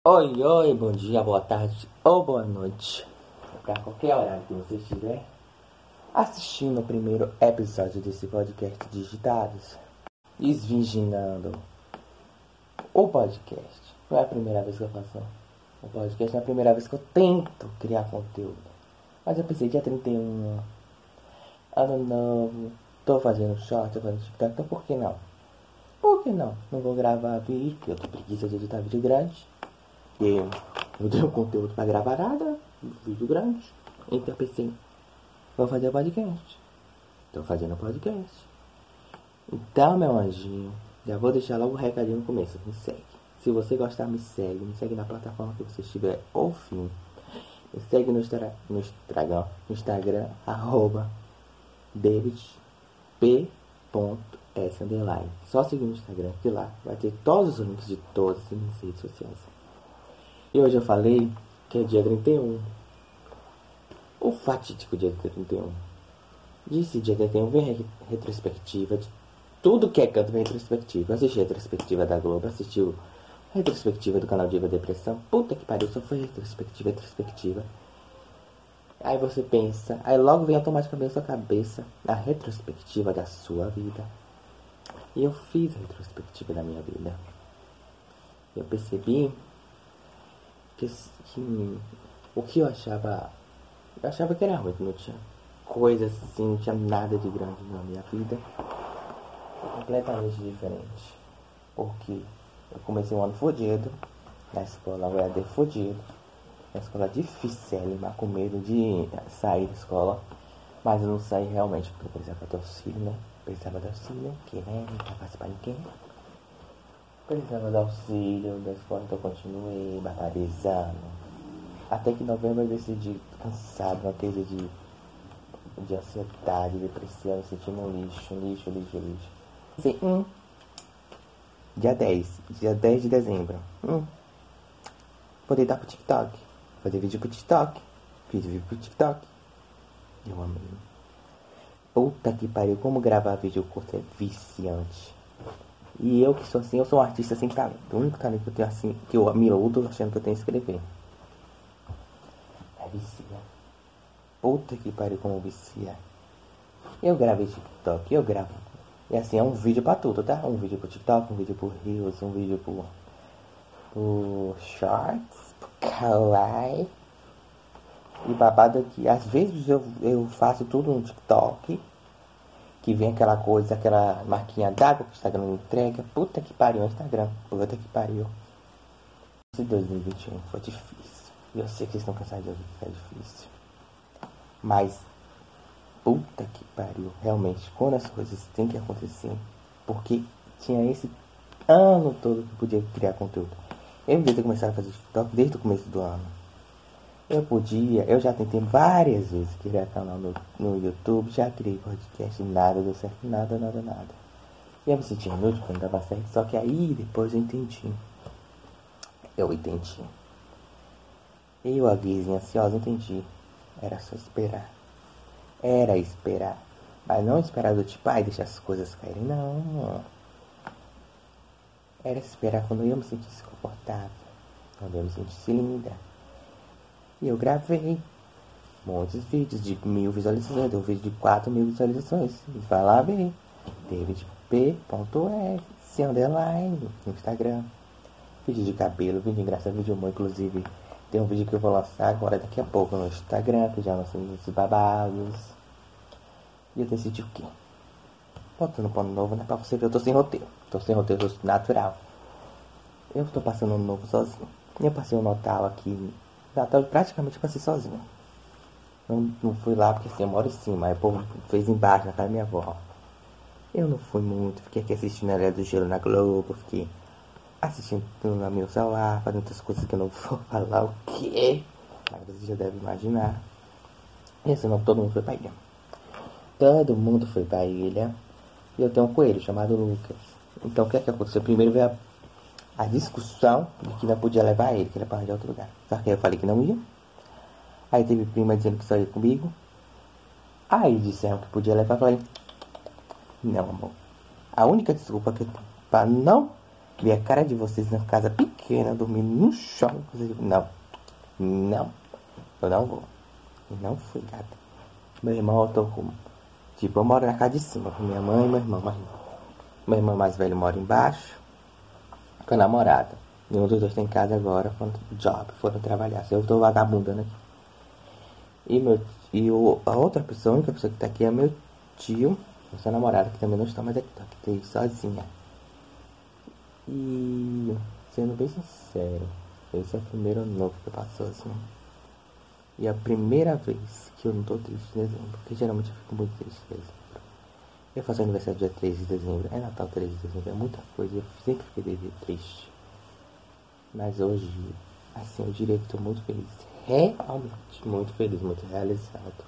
Oi, oi, bom dia, boa tarde ou boa noite. Para qualquer horário que você estiver assistindo o primeiro episódio desse podcast Digitados, esvirginando o podcast. Não é a primeira vez que eu faço o podcast, não é a primeira vez que eu tento criar conteúdo. Mas eu pensei, dia 31, ano novo, tô fazendo short, tô fazendo TikTok, então por que não? Por que não? Não vou gravar vídeo, porque eu tô preguiça de editar vídeo grande. Eu não tenho conteúdo pra gravar nada, vídeo grande. Então eu pensei, vou fazer podcast. Tô fazendo podcast. Então, meu anjinho, já vou deixar logo o recadinho no começo. Me segue. Se você gostar, me segue. Me segue na plataforma que você estiver ouvindo. Me segue no Instagram, davidp.s_. Só seguir no Instagram, que lá vai ter todos os links de todas as minhas redes sociais. E hoje eu falei que é dia 31. O fatídico dia 31. Disse dia 31 vem retrospectiva de tudo que é canto, vem retrospectiva. Eu assisti a retrospectiva da Globo, assistiu a retrospectiva do canal Diva Depressão. Puta que pariu, só foi retrospectiva. Aí você pensa, aí logo vem automaticamente na sua cabeça a retrospectiva da sua vida. E eu fiz a retrospectiva da minha vida. Eu percebi que o que eu achava que era ruim, que não tinha coisa assim, não tinha nada de grande na minha vida. Foi completamente diferente. Porque eu comecei um ano fodido, na escola eu era fodido, na escola dificílima, com medo de sair da escola. Mas eu não saí realmente porque eu precisava de auxílio, né? Precisava de auxílio, que né? Não tá fácil pra ninguém. Precisava de auxílio da escola, então eu continuei barbarizando. Até que em novembro eu decidi, cansado, uma crise de ansiedade, depressão, me sentindo um lixo. Assim, dia 10 de dezembro. Vou deitar pro TikTok. Fazer vídeo pro TikTok. Fiz vídeo pro TikTok. Eu amei. Puta que pariu, como gravar vídeo curto é viciante. E eu que sou assim, eu sou um artista sem talento. O único talento que eu tenho assim, que eu me iludo achando que eu tenho que escrever. É vicia. Puta que pariu, como vicia. Eu gravei TikTok, eu gravo. E assim, é um vídeo pra tudo, tá? Um vídeo pro TikTok, um vídeo pro Reels, um vídeo pro Shorts, pro Kawaii. E babado que às vezes eu faço tudo no TikTok. Que vem aquela coisa, aquela marquinha d'água que o Instagram não entrega. Puta que pariu, Instagram. Puta que pariu. Esse 2021 foi difícil. E eu sei que vocês estão cansados de ouvir que é difícil. Mas, puta que pariu. Realmente, quando as coisas têm que acontecer. Porque tinha esse ano todo que eu podia criar conteúdo. Eu devia ter começado a fazer TikTok desde o começo do ano. Eu já tentei várias vezes criar canal no YouTube, já criei podcast, nada deu certo, nada. E eu me senti inútil quando dava certo, só que aí depois eu entendi. Eu, a guizinha ansiosa, entendi. Era só esperar. Era esperar. Mas não esperar do tipo, ai, deixa as coisas caírem, não. Era esperar quando eu me sentisse confortável, quando eu me sentisse linda. E eu gravei muitos vídeos de 1000 visualizações, um vídeo de 4000 visualizações. E vai lá ver. davidp.s underline no Instagram. Vídeo de cabelo, vídeo de engraçado, vídeo humor, inclusive. Tem um vídeo que eu vou lançar agora daqui a pouco no Instagram, que já lancei esses babados. E eu decidi o quê? Botando pano novo, né? Pra você ver, eu tô sem roteiro. Tô natural. Eu tô passando ano novo sozinho. Eu passei o Natal aqui. Natal praticamente passei sozinho. Não fui lá porque assim, eu moro em cima. Aí o povo fez embaixo na casa da minha avó. Eu não fui muito. Fiquei aqui assistindo a Era do Gelo na Globo. Fiquei assistindo no meu celular. Fazendo outras coisas que eu não vou falar o quê. Mas você já deve imaginar. E assim, não, todo mundo foi pra ilha. Todo mundo foi pra ilha. E eu tenho um coelho chamado Lucas. Então o que é que aconteceu? Primeiro veio a discussão de que não podia levar ele, que ele ia pra arranjar outro lugar. Só que eu falei que não ia. Aí teve prima dizendo que só ia comigo. Aí disseram que podia levar. Eu falei, não, amor. A única desculpa que eu pra não Ver a cara de vocês na casa pequena, dormindo no chão. Não, não, eu não vou. E não fui, gata. Meu irmão, eu tô com. Tipo, eu moro na casa de cima com minha mãe e meu irmão. Mas meu irmão mais velho mora embaixo com a namorada. Nenhum dos dois tem casa agora, foram trabalhar. Eu tô vagabundando aqui. A outra pessoa, a única pessoa que tá aqui é meu tio, essa namorada que também não está mais aqui, tá aqui sozinha. E sendo bem sincero, esse é o primeiro ano novo que eu passo assim. E a primeira vez que eu não tô triste em dezembro, porque geralmente eu fico muito triste em dezembro. Eu faço aniversário dia 3 de dezembro, é Natal 3 de dezembro, é muita coisa, eu sempre fiquei triste. Mas hoje, assim, eu diria que tô muito feliz. Realmente, muito feliz, muito realizado.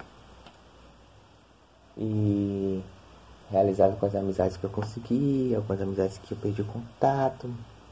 E realizado com as amizades que eu consegui, com as amizades que eu perdi o contato.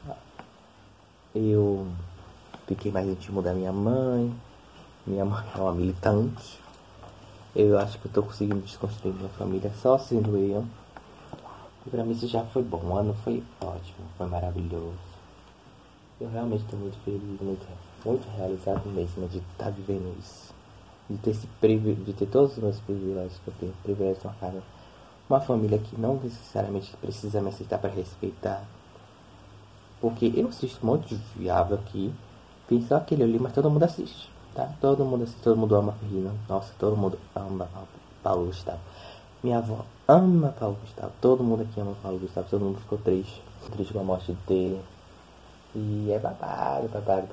Eu fiquei mais íntimo da minha mãe. Minha mãe é uma militante. Eu acho que eu tô conseguindo desconstruir minha família só sendo eu. E pra mim isso já foi bom. O ano foi ótimo, foi maravilhoso. Eu realmente tô muito feliz, muito realizado mesmo de estar vivendo isso. De ter todos os meus privilégios que eu tenho. Privilégio de uma casa. Uma família que não necessariamente precisa me aceitar para respeitar. Porque eu assisto um monte de viável aqui. Fiz só aquele ali, mas todo mundo assiste. Tá? Todo mundo assiste, todo mundo ama a Ferrina. Nossa, todo mundo ama Paulo Gustavo. Minha avó ama Paulo Gustavo. Todo mundo aqui ama Paulo Gustavo. Todo mundo ficou triste. Triste com a morte dele. E é babado.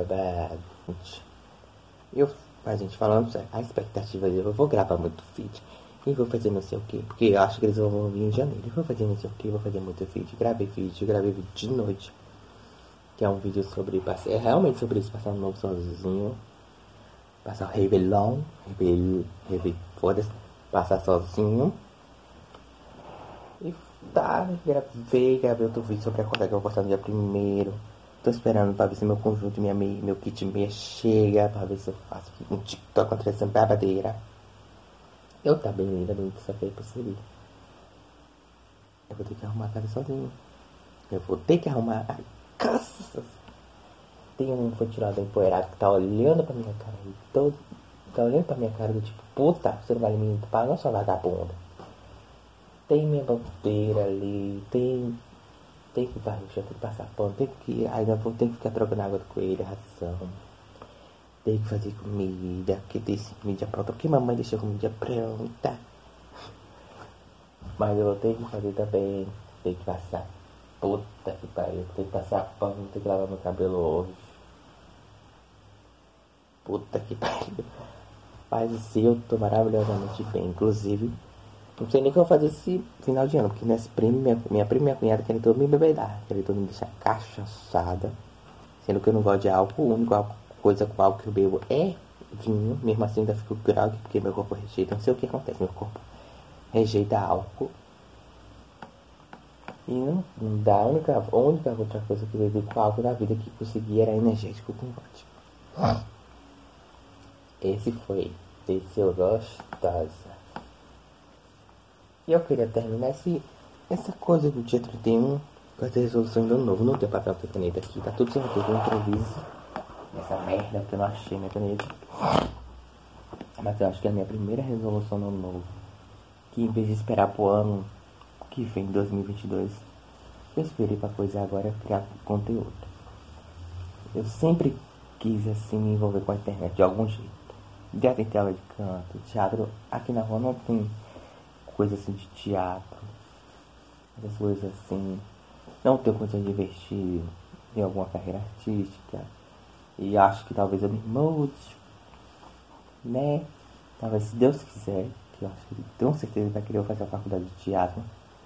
A gente falando sério, a expectativa de eu vou gravar muito vídeo e vou fazer não sei o que, porque eu acho que eles vão vir em janeiro. Eu vou fazer não sei o que, vou fazer muito vídeo. Gravei vídeo de noite, que é um vídeo sobre é realmente sobre isso, passar um novo sozinho, passar o Réveillon, foda-se, passar sozinho. E tá, gravei outro vídeo sobre a coisa que eu vou postar no dia 1º. Tô esperando pra ver se meu conjunto, meu kit meia chega, pra ver se eu faço um TikTok contra essa babadeira. Eu tá bem linda, só que aí percebi. Eu vou ter que arrumar a casa sozinho. Eu vou ter que arrumar a casa. Tem um ventilador empoeirado que tá olhando pra minha cara aí todo. Tá olhando pra minha cara do tipo, puta, você não vai me limpar, não, sua vagabunda. Tem minha bandeira ali, tem que varrer o chão, tem que passar pano, ainda vou ter que ficar trocando água do coelho, ração. Tem que fazer comida, porque tem comida pronta, porque mamãe deixou comida pronta. Mas eu vou ter que fazer também, tem que passar. Puta que pariu, tem que passar pano, tem que lavar meu cabelo hoje. Puta que pariu. Mas assim, eu tô maravilhosamente bem, inclusive. Não sei nem o que eu vou fazer esse final de ano, porque minha prima e minha cunhada querem todo me bebedar, querem todo me deixar cachaçada. Sendo que eu não gosto de álcool, a única coisa com álcool que eu bebo é vinho. Mesmo assim ainda fico grog, porque meu corpo rejeita. Não sei o que acontece, meu corpo rejeita álcool. E não dá, a única outra coisa que eu bebi com álcool na vida que consegui era energético com vodka. Esse eu gostosa. E eu queria terminar essa coisa do dia 31 com essa resolução do ano novo. Não tem papel, não tem caneta aqui, tá tudo sem roteiro, improviso. Essa merda, porque eu não achei minha caneta. Mas eu acho que é a minha primeira resolução no ano novo. Que em vez de esperar pro ano que vem, 2022, eu esperei pra coisa agora é criar conteúdo. Eu sempre quis assim me envolver com a internet de algum jeito. Já tentei aula de canto, teatro. Aqui na rua não tem coisa assim de teatro, essas coisas assim. Não tenho condição de investir em alguma carreira artística. E acho que talvez eu me mude, né? Talvez, se Deus quiser, que eu acho que tenho certeza que vai querer eu fazer a faculdade de teatro.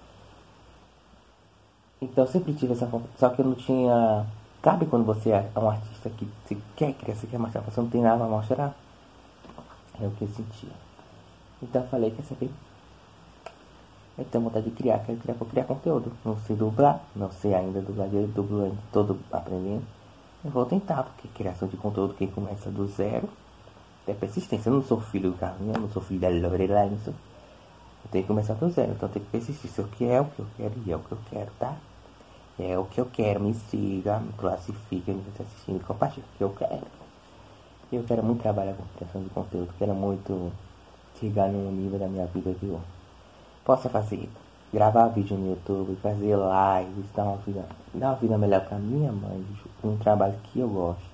Então eu sempre tive essa vontade, só que eu não tinha. Sabe quando você é um artista que você quer criar, você quer mostrar, você não tem nada pra mostrar? É o que eu sentia. Então eu falei, quer saber? Eu tenho vontade de criar, vou criar conteúdo. Não sei dublar, não sei ainda dublar, dublo ainda, todo aprendendo. Eu vou tentar, porque criação de conteúdo, quem começa do zero, é persistência. Eu não sou filho do Carlinhos, eu não sou filho da Lorelai, eu tenho que começar do zero, então eu tenho que persistir. Se eu quero, é o que eu quero e é o que eu quero, tá? É o que eu quero, me siga, me classifique, me está assistindo, compartilhe o que eu quero. Eu quero muito trabalhar com criação de conteúdo, quero muito chegar num nível da minha vida que eu possa fazer, gravar vídeo no YouTube, fazer lives, dar uma vida melhor pra minha mãe, um trabalho que eu gosto.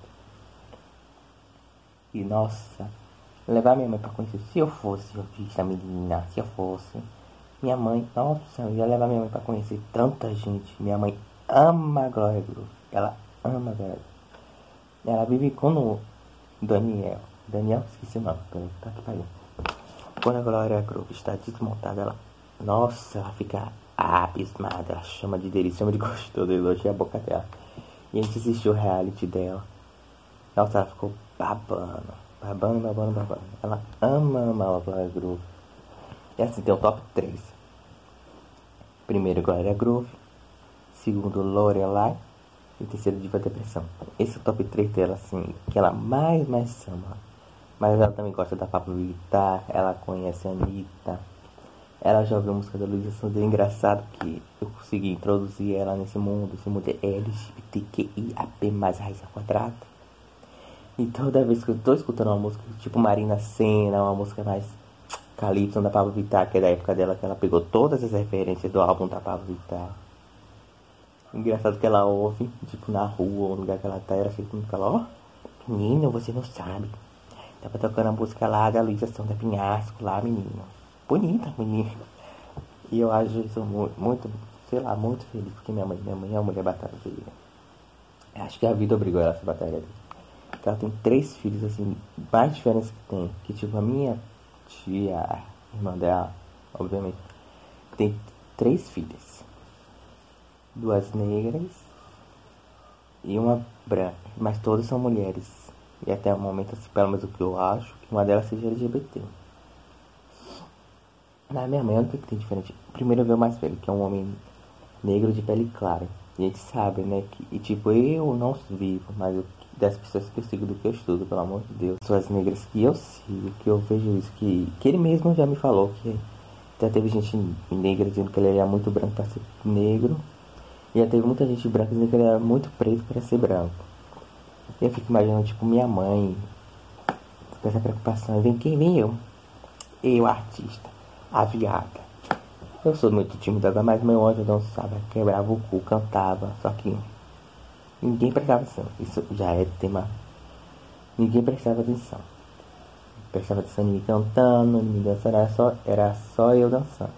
E nossa, levar minha mãe pra conhecer, se eu fosse autista menina, se eu fosse, minha mãe, nossa, eu ia levar minha mãe pra conhecer tanta gente. Minha mãe ama a Glória Groove, ela ama a Glória Groove. Ela vive com o Daniel, esqueci o nome, peraí, tá aqui pra ele. Quando a Glória Groove está desmontada, nossa, ela fica abismada, ela chama de delícia, chama de gostoso, elogia a boca dela. E a gente assistiu o reality dela. Nossa, ela ficou babando. Ela ama a Glória Groove. E assim, tem o top 3. Primeiro, Glória Groove. Segundo, Lorelai. E terceiro, Diva Depressão. Esse é o top 3 dela, assim, que ela mais ama. Mas ela também gosta da Pablo Vittar. Ela conhece a Anitta. Ela já ouviu a música da Luísa Sonza. É engraçado que eu consegui introduzir ela nesse mundo. Esse mundo é LGBTQIAP+, raiz ao quadrado. E toda vez que eu tô escutando uma música tipo Marina Sena, uma música mais Calypso da Pablo Vittar, que é da época dela, que ela pegou todas as referências do álbum da Pablo Vittar. Engraçado que ela ouve, tipo na rua ou no lugar que ela tá, ela fica e fala, ó, menino, você não sabe. Tava tocando a música lá da Luísa Sonza Pinhasco, lá, menino. Bonita, menino. E eu acho isso muito, sei lá, muito feliz, porque minha mãe é uma mulher batalhadeira. Acho que a vida obrigou ela a ser batalhadeira. Ela tem 3 filhos, assim, mais diferentes que tem. Que tipo, a minha tia, a irmã dela, obviamente, tem 3 filhas. 2 negras e uma branca. Mas todas são mulheres. E até o momento, assim, pelo menos o que eu acho, que uma delas seja LGBT. Na minha mãe, o que tem diferente? Primeiro eu vi o mais velho, que é um homem negro de pele clara. E a gente sabe, né, que, e tipo, eu não vivo, mas das pessoas que eu sigo, do que eu estudo, pelo amor de Deus. Pessoas negras que eu sigo, que eu vejo isso, que ele mesmo já me falou, que já teve gente negra dizendo que ele era muito branco para ser negro. E já teve muita gente branca dizendo que ele era muito preto para ser branco. E eu fico imaginando, tipo, minha mãe, com essa preocupação. Vem quem? Vem eu. Eu, artista, a viada. Eu sou muito tímido agora, mas meu anjo dançava, quebrava o cu, cantava, só que ninguém prestava atenção. Isso já é tema. Ninguém prestava atenção. Prestava atenção em mim cantando, em mim dançando, era só eu dançando.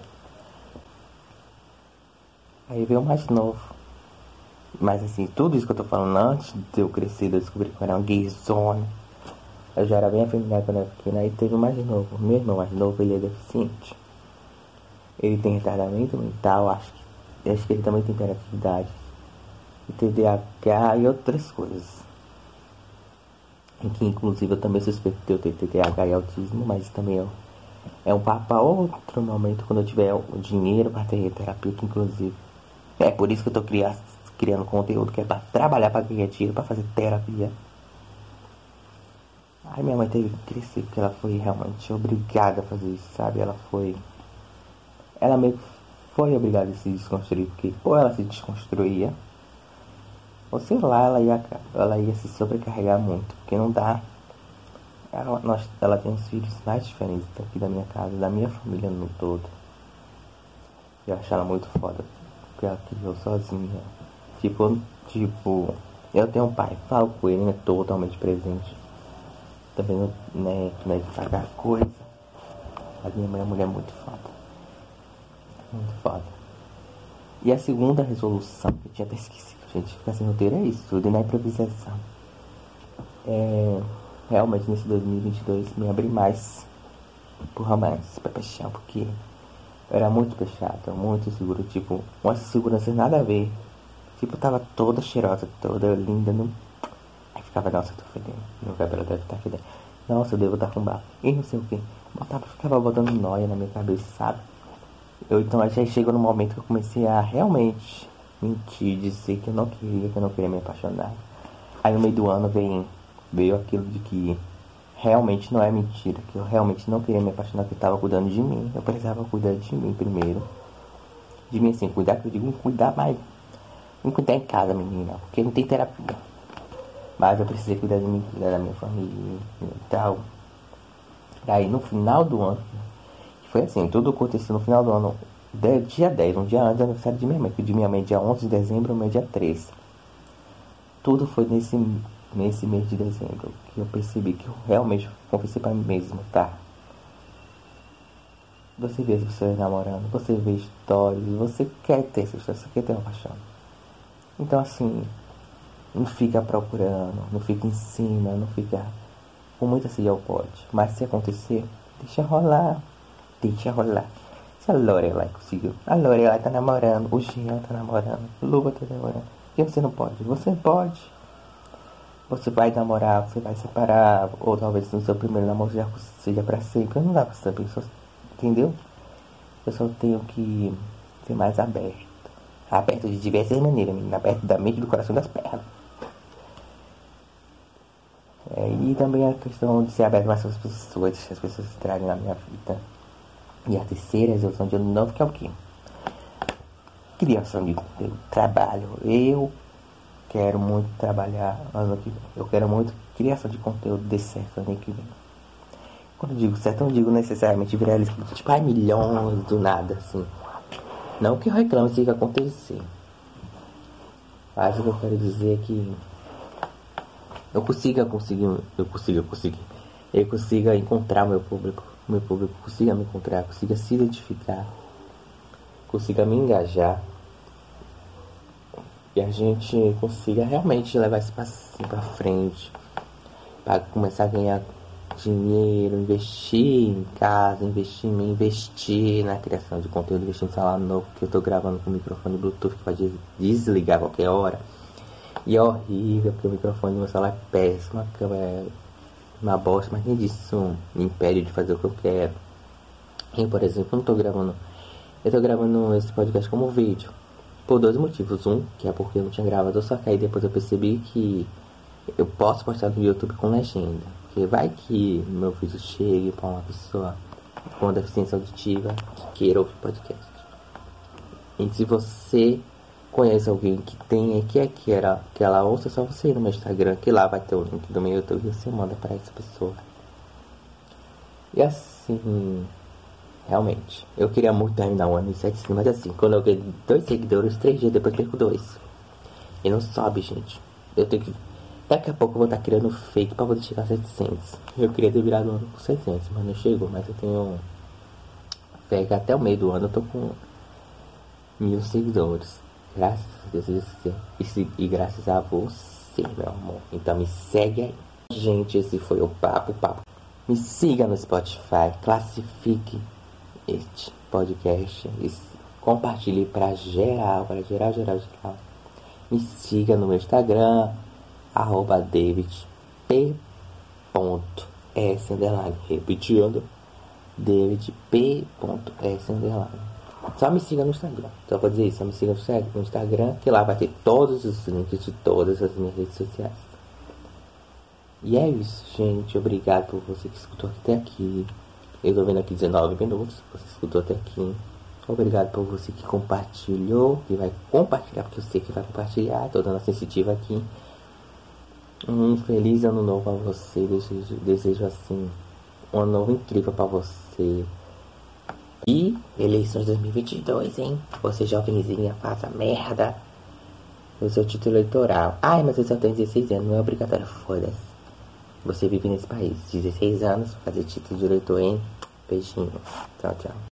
Aí veio o mais novo. Mas assim, tudo isso que eu tô falando antes de eu crescer, de eu descobrir que eu era uma gayzona. Eu já era bem afeminado quando eu era pequena. Aí teve o mais novo. Meu irmão mais novo, ele é deficiente. Ele tem retardamento mental, acho que ele também tem hiperatividade, TDAH e outras coisas. Em que inclusive eu também suspeito de eu ter TDAH e autismo, mas também é um papo para outro momento, quando eu tiver o dinheiro para ter terapia, que inclusive é por isso que eu tô criando conteúdo, que é para trabalhar, para ganhar dinheiro, para fazer terapia. Aí minha mãe teve que crescer, porque ela foi realmente obrigada a fazer isso, sabe? Ela meio que foi obrigada a se desconstruir, porque ou ela se desconstruía, ou sei lá, ela ia se sobrecarregar muito, porque não dá. Ela tem uns filhos mais diferentes daqui da minha casa, da minha família no todo. Eu acho ela muito foda, porque ela criou sozinha. Tipo, eu tenho um pai, falo com ele, é totalmente presente. Também, né, como é que pagar coisa. A minha mãe é uma mulher muito foda. Muito foda. E a segunda resolução, que eu tinha até esquecido, gente, ficar sem roteiro é isso, tudo na improvisação. Realmente nesse 2022 me abri mais por romance, pra paixão, porque eu era muito fechado, muito seguro, tipo, uma segurança nada a ver. Tipo, tava toda cheirosa, toda linda, não. Aí ficava, nossa, eu tô fedendo, meu cabelo deve estar fedendo, nossa, eu devo estar com barro, e não sei o que. Ficava botando nóia na minha cabeça, sabe? Então já chegou no momento que eu comecei a realmente mentir, dizer que eu não queria me apaixonar. Aí no meio do ano veio aquilo de que realmente não é mentira, que eu realmente não queria me apaixonar, que eu tava cuidando de mim. Eu precisava cuidar de mim primeiro. De mim assim, cuidar, que eu digo cuidar mais Encontrar em casa, menina, porque não tem terapia. Mas eu precisei cuidar de mim, cuidar da minha família e tal. Daí no final do ano, foi assim, tudo aconteceu no final do ano, dia 10, um dia antes do aniversário de minha mãe, que de minha mãe é dia 11 de dezembro, o meu é dia 13. Tudo foi nesse mês de dezembro que eu percebi que eu realmente confessei pra mim mesmo, tá? Você vê as pessoas namorando, você vê stories, você quer ter essa história, você quer ter uma paixão. Então assim, não fica procurando, não fica em cima, não fica com muita sede ao pote. Mas se acontecer, deixa rolar, deixa rolar. Se a Lorelai conseguiu, a Lorelai tá namorando, o Jean tá namorando, o Luba tá namorando. E você não pode, você pode. Você vai namorar, você vai separar, ou talvez no seu primeiro namoro já seja pra sempre. Não dá pra saber, entendeu? Eu só tenho que ser mais aberto. Aberto de diversas maneiras, menina. Aberto da mente, do coração e das pernas. E também a questão de ser aberto mais para as pessoas, deixar as pessoas entrarem na minha vida. E a terceira resolução de ano novo, que é o quê? Criação de conteúdo, trabalho. Eu quero muito trabalhar ano que vem. Eu quero muito criação de conteúdo de certo ano que vem. Quando eu digo certo, eu não digo necessariamente viralizar, tipo, milhões do nada, assim. Não que eu reclame se isso acontecer. Mas o que eu quero dizer é que eu consiga encontrar meu público consiga me encontrar, consiga se identificar, consiga me engajar e a gente consiga realmente levar esse passinho pra frente, para começar a ganhar dinheiro, investir em casa, investir em mim, investir na criação de conteúdo, investir em celular novo, que eu tô gravando com o microfone Bluetooth que pode desligar a qualquer hora. E é horrível, porque o microfone do meu celular é péssimo, a câmera é uma bosta, mas nem disso me impede de fazer o que eu quero. Eu, por exemplo, eu tô gravando esse podcast como vídeo, por dois motivos. Um, que é porque eu não tinha gravado, só que aí depois eu percebi que eu posso postar no YouTube com legenda, porque vai que meu vídeo chegue pra uma pessoa com deficiência auditiva que queira ouvir podcast. E se você conhece alguém que tem que ela ouça, só você ir no meu Instagram, que lá vai ter o link do meu YouTube e você manda pra essa pessoa. E assim, realmente, eu queria muito terminar o ano em 700, mas assim, quando eu ganho 2 seguidores, 3 dias depois perco 2. E não sobe, gente. Eu tenho que... Daqui a pouco eu vou estar criando fake pra poder chegar a 700. Eu queria ter virado o ano com 700, mas não chegou. Mas eu tenho fé que até o meio do ano eu tô com 1000 seguidores. Graças a Deus e graças a você, meu amor. Então me segue aí. Gente, esse foi o papo. Me siga no Spotify, classifique este podcast e compartilhe pra geral. Me siga no meu Instagram, @davidp.s_, repetindo, davidp.s_. Só me siga no Instagram. Só vou dizer isso, só me siga no Instagram, que lá vai ter todos os links de todas as minhas redes sociais. E é isso, gente. Obrigado por você que escutou até aqui. Eu tô vendo aqui 19 minutos. Você escutou até aqui. Obrigado por você que compartilhou, que vai compartilhar, porque eu sei que vai compartilhar. Tô dando a sensitiva aqui. Um feliz ano novo a você. Desejo assim, um ano novo incrível pra você. E eleições 2022, hein? Você jovenzinha, faça merda o seu título eleitoral. Ai, mas eu só tenho 16 anos, não é obrigatório, foda-se. Você vive nesse país, 16 anos, fazer título de eleitor, hein? Beijinho. Tchau, tchau.